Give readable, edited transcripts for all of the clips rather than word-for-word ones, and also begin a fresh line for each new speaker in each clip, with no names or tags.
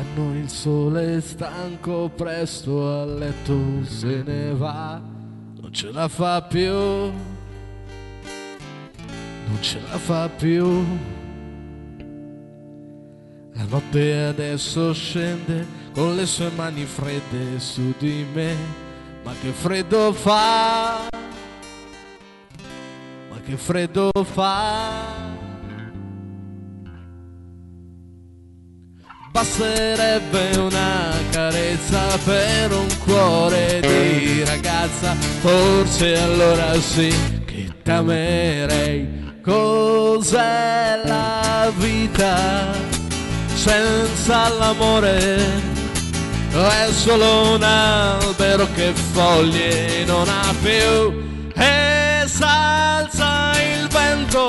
giorno il sole stanco presto a letto se ne va, non ce la fa più, non ce la fa più. La notte adesso scende con le sue mani fredde su di me, ma che freddo fa, ma che freddo fa. Basterebbe una carezza per un cuore di ragazza, forse allora sì che t'amerei. Cos'è la vita senza l'amore? È solo un albero che foglie non ha più, e s'alza il vento,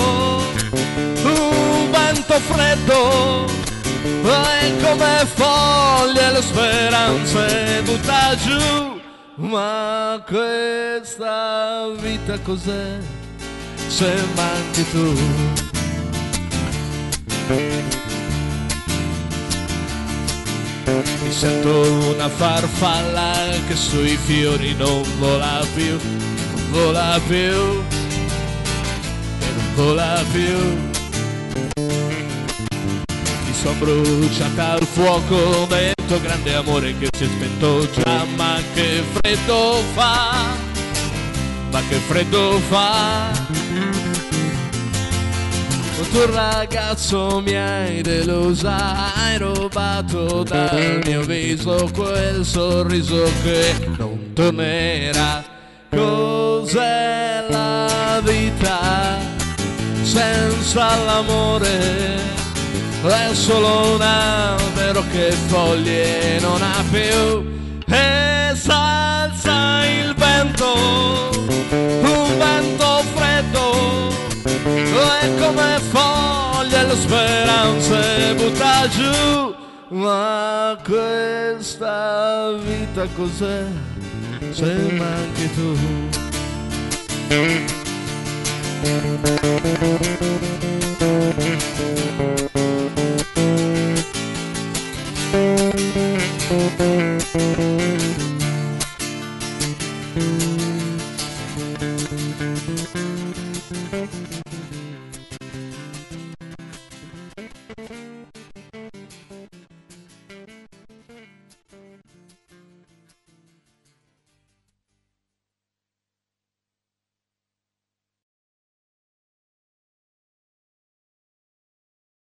un vento freddo, e come foglie le speranze butta giù. Ma questa vita cos'è se manchi tu? Mi sento una farfalla che sui fiori non vola più, non vola più, e non vola più. Sono bruciata al fuoco dentro grande amore che si è spento già, ma che freddo fa, ma che freddo fa. Con tuo ragazzo mi hai delusa, hai rubato dal mio viso quel sorriso che non tornerà. Cos'è la vita senza l'amore? È solo un albero che foglie non ha più, e s'alza il vento, un vento freddo, e come foglie le speranze butta giù. Ma questa vita cos'è se manchi tu?